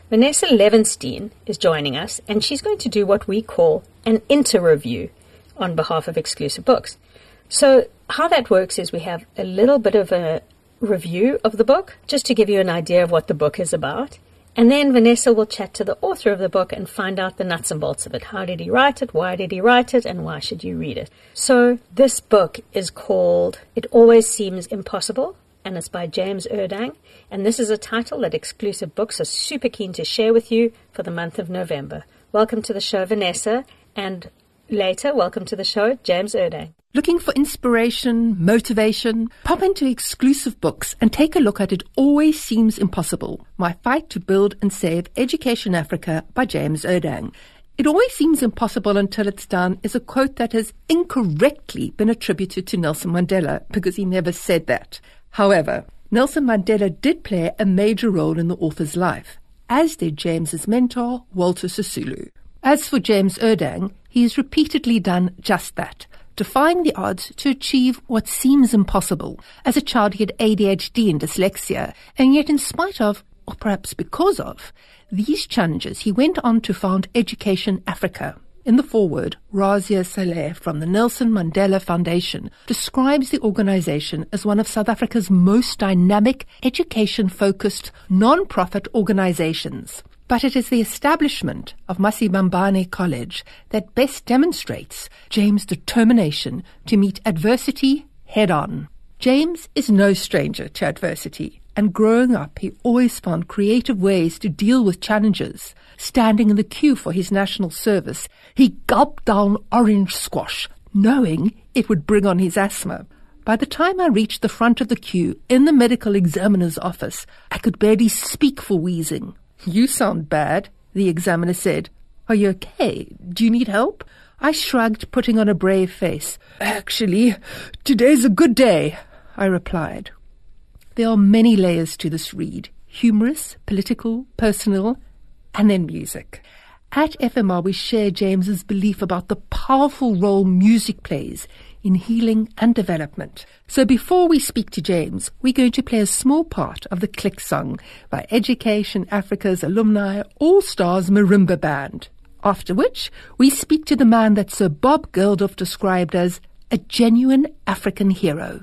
Vanessa Levenstein is joining us, and she's going to do what we call an inter-review on behalf of Exclusive Books. So how that works is we have a little bit of a review of the book, just to give you an idea of what the book is about. And then Vanessa will chat to the author of the book and find out the nuts and bolts of it. How did he write it? Why did he write it? And why should you read it? So this book is called It Always Seems Impossible, and it's by James Erdang. And this is a title that Exclusive Books are super keen to share with you for the month of November. Welcome to the show, Vanessa. And later, welcome to the show, James Erdang. Looking for inspiration, motivation? Pop into Exclusive Books and take a look at It Always Seems Impossible, My Fight to Build and Save Education Africa by James Erdang. It always seems impossible until it's done is a quote that has incorrectly been attributed to Nelson Mandela because he never said that. However, Nelson Mandela did play a major role in the author's life, as did James's mentor, Walter Sisulu. As for James Erdang, he has repeatedly done just that, defying the odds to achieve what seems impossible. As a child, he had ADHD and dyslexia, and yet in spite of, or perhaps because of, these challenges, he went on to found Education Africa. In the foreword, Razia Saleh from the Nelson Mandela Foundation describes the organization as one of South Africa's most dynamic, education-focused, non-profit organizations. But it is the establishment of Masibambane College that best demonstrates James' determination to meet adversity head-on. James is no stranger to adversity, and growing up he always found creative ways to deal with challenges. Standing in the queue for his national service, he gulped down orange squash, knowing it would bring on his asthma. By the time I reached the front of the queue in the medical examiner's office, I could barely speak for wheezing. "You sound bad," the examiner said. "Are you okay? Do you need help?" I shrugged, putting on a brave face. "Actually, today's a good day," I replied. There are many layers to this read: humorous, political, personal, and then music. At FMR, we share James's belief about the powerful role music plays in healing and development. So before we speak to James, we're going to play a small part of the Click song by Education Africa's alumni All-Stars Marimba Band. After which, we speak to the man that Sir Bob Geldof described as a genuine African hero.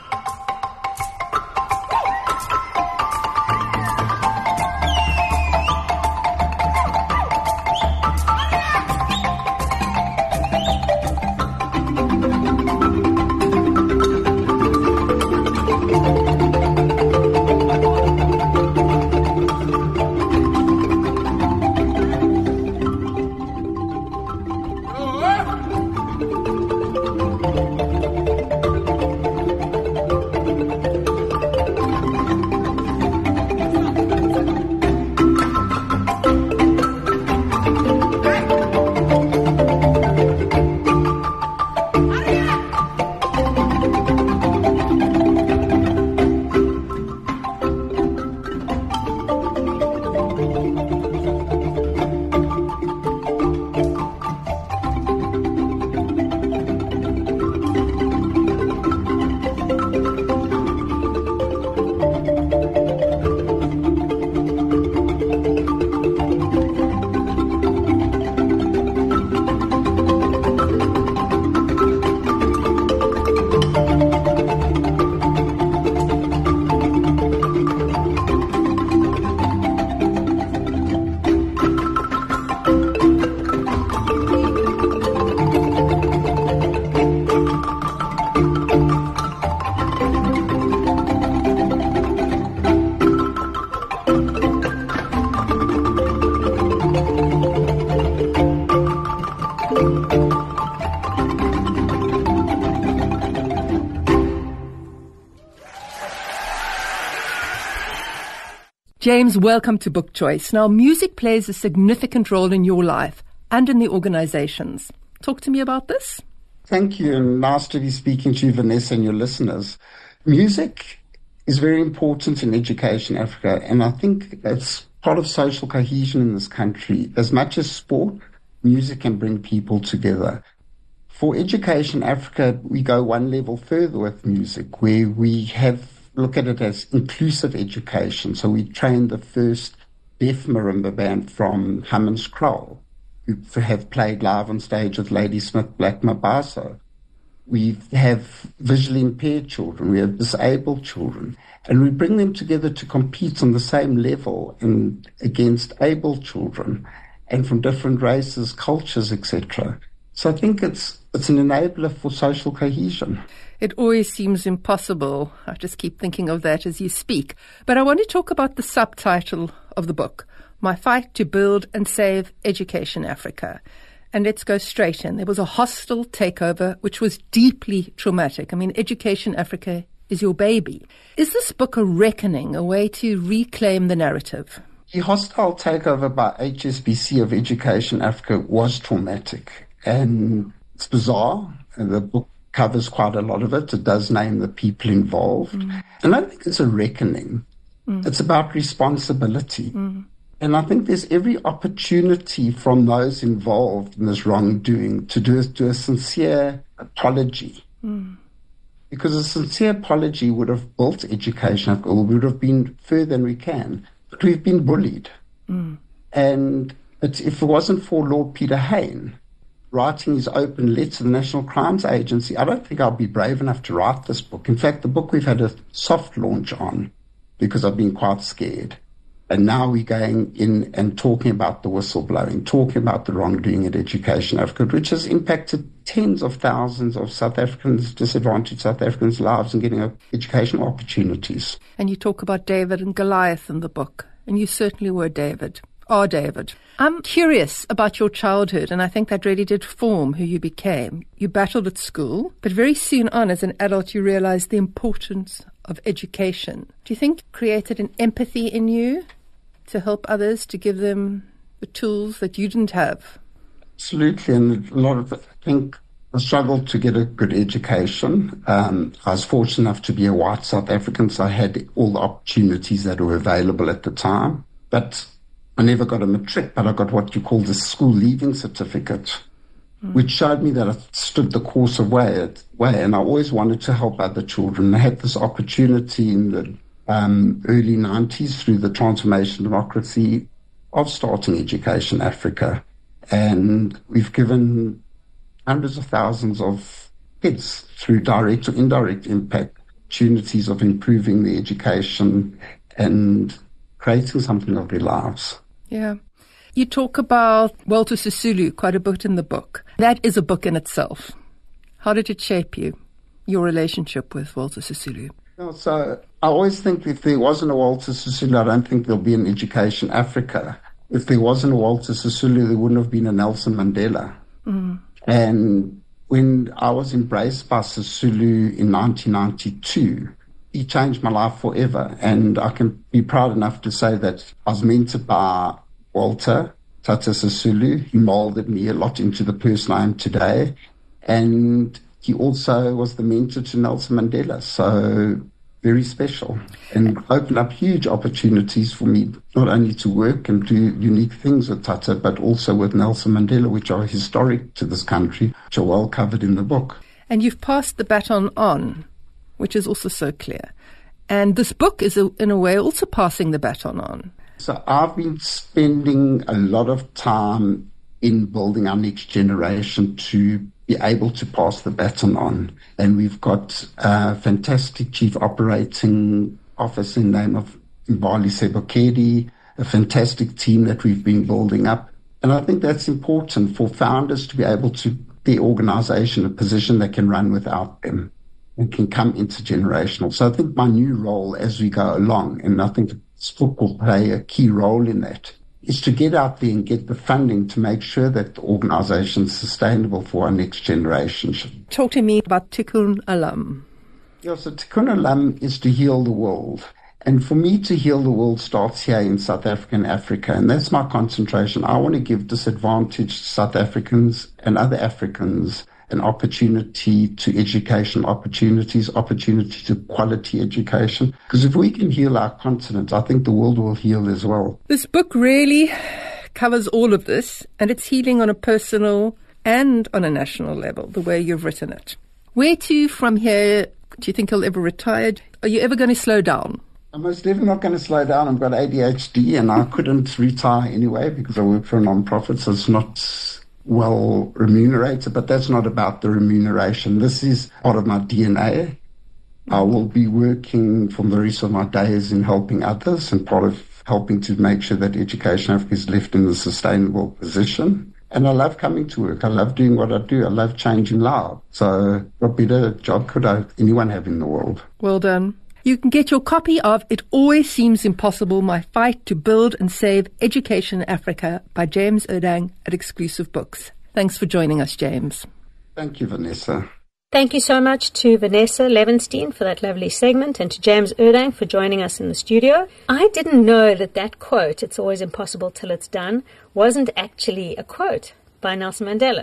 James, welcome to Book Choice. Now, music plays a significant role in your life and in the organizations. Talk to me about this. Thank you, and nice to be speaking to you, Vanessa, and your listeners. Music is very important in Education Africa, and I think it's part of social cohesion in this country. As much as sport, music can bring people together. For Education Africa, we go one level further with music, where we look at it as inclusive education. So we train the first deaf marimba band from Hammanskraal, who have played live on stage with Ladysmith Black Mabaso. We have visually impaired children, we have disabled children, and we bring them together to compete on the same level and against able children and from different races, cultures, etc. So I think it's an enabler for social cohesion. It always seems impossible. I just keep thinking of that as you speak. But I want to talk about the subtitle of the book, My Fight to Build and Save Education Africa. And let's go straight in. There was a hostile takeover, which was deeply traumatic. I mean, Education Africa is your baby. Is this book a reckoning, a way to reclaim the narrative? The hostile takeover by HSBC of Education Africa was traumatic. And it's bizarre. And the book covers quite a lot of it. It does name the people involved. And I think it's a reckoning. It's about responsibility. And I think there's every opportunity from those involved in this wrongdoing to do a sincere apology. Because a sincere apology would have built Education, or would have been further than we can. But we've been bullied. And if it wasn't for Lord Peter Hain writing his open letter to the National Crimes Agency, I don't think I'll be brave enough to write this book. In fact, the book we've had a soft launch on because I've been quite scared. And now we're going in and talking about the whistleblowing, talking about the wrongdoing at Education Africa, which has impacted tens of thousands of South Africans, disadvantaged South Africans' lives and getting educational opportunities. And you talk about David and Goliath in the book, and you certainly were David. David. I'm curious about your childhood, and I think that really did form who you became. You battled at school, but very soon on as an adult you realized the importance of education. Do you think it created an empathy in you to help others, to give them the tools that you didn't have? Absolutely, and a lot of it, I think I struggled to get a good education. I was fortunate enough to be a white South African, so I had all the opportunities that were available at the time. But I never got a matric, but I got what you call the school leaving certificate, which showed me that I stood the course of way, and I always wanted to help other children. I had this opportunity in the early 90s through the Transformation Democracy of starting Education Africa, and we've given hundreds of thousands of kids through direct or indirect impact opportunities of improving their education and creating something of their lives. Yeah. You talk about Walter Sisulu quite a bit in the book. That is a book in itself. How did it shape you, your relationship with Walter Sisulu? So I always think if there wasn't a Walter Sisulu, I don't think there'll be an Education Africa. If there wasn't a Walter Sisulu, there wouldn't have been a Nelson Mandela. And when I was embraced by Sisulu in 1992, he changed my life forever. And I can be proud enough to say that I was mentored by Walter, Tata Sisulu. He molded me a lot into the person I am today. And he also was the mentor to Nelson Mandela. So very special and opened up huge opportunities for me, not only to work and do unique things with Tata, but also with Nelson Mandela, which are historic to this country, which are well covered in the book. And you've passed the baton on, which is also so clear. And this book is, in a way, also passing the baton on. So I've been spending a lot of time in building our next generation to be able to pass the baton on. And we've got a fantastic Chief Operating Officer in the name of Mbali Sebokedi, a fantastic team that we've been building up. And I think that's important for founders to be able to their organization a position they can run without them and can come intergenerational. So I think my new role as we go along, and I think this book will play a key role in that, is to get out there and get the funding to make sure that the organization is sustainable for our next generation. Talk to me about Tikkun Olam. Yeah, so Tikkun Olam is to heal the world. And for me to heal the world starts here in South Africa and Africa, and that's my concentration. I want to give disadvantaged South Africans and other Africans an opportunity to educational opportunities, opportunity to quality education. Because if we can heal our continent, I think the world will heal as well. This book really covers all of this, and it's healing on a personal and on a national level, the way you've written it. Where to from here? Do you think you'll ever retire? Are you ever going to slow down? I'm most definitely not going to slow down. I've got ADHD and I couldn't retire anyway because I work for a non-profit, so it's not well remunerated, but that's not about the remuneration. This is part of my DNA. I will be working for the rest of my days in helping others and part of helping to make sure that Education Africa is left in a sustainable position. And I love coming to work. I love doing what I do. I love changing lives. So what better job could anyone have in the world? Well done. You can get your copy of It Always Seems Impossible, My Fight to Build and Save Education Africa by James Erdang at Exclusive Books. Thanks for joining us, James. Thank you, Vanessa. Thank you so much to Vanessa Levenstein for that lovely segment and to James Erdang for joining us in the studio. I didn't know that quote, "It's always impossible till it's done," wasn't actually a quote by Nelson Mandela.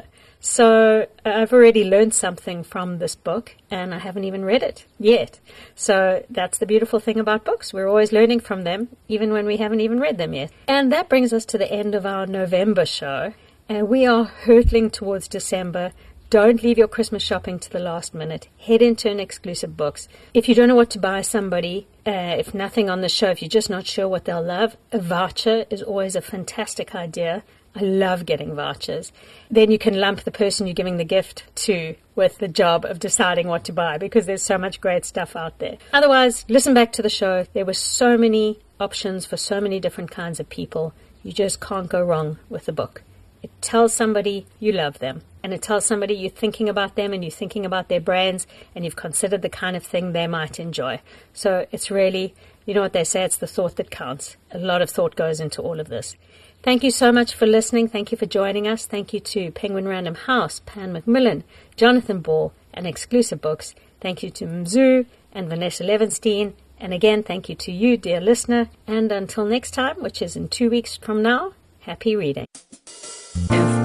So I've already learned something from this book, and I haven't even read it yet. So that's the beautiful thing about books. We're always learning from them, even when we haven't even read them yet. And that brings us to the end of our November show. And we are hurtling towards December. Don't leave your Christmas shopping to the last minute. Head into an Exclusive Books. If you don't know what to buy somebody, if nothing on the show, if you're just not sure what they'll love, a voucher is always a fantastic idea. I love getting vouchers. Then you can lump the person you're giving the gift to with the job of deciding what to buy because there's so much great stuff out there. Otherwise, listen back to the show. There were so many options for so many different kinds of people. You just can't go wrong with the book. It tells somebody you love them, and it tells somebody you're thinking about them and you're thinking about their brains and you've considered the kind of thing they might enjoy. So it's really, you know what they say, it's the thought that counts. A lot of thought goes into all of this. Thank you so much for listening. Thank you for joining us. Thank you to Penguin Random House, Pan Macmillan, Jonathan Ball, and Exclusive Books. Thank you to Mzu and Vanessa Levenstein. And again, thank you to you, dear listener. And until next time, which is in 2 weeks from now, happy reading.